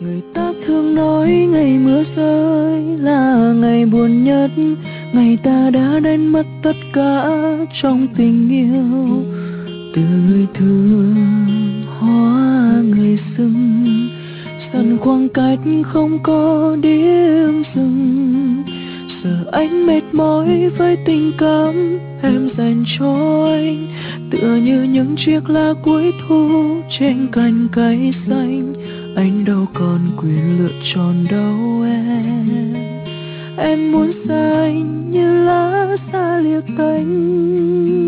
Người ta thường nói ngày mưa rơi là ngày buồn nhất, ngày ta đã đánh mất tất cả trong tình yêu. Từ người thương hóa người dưng, dần khoảng cách không có điểm dừng. Giờ anh mệt mỏi với tình cảm em dành cho anh, tựa như những chiếc lá cuối thu trên cành cây xanh. Anh đâu còn quyền lựa chọn đâu em muốn xa anh như lá xa lìa cánh.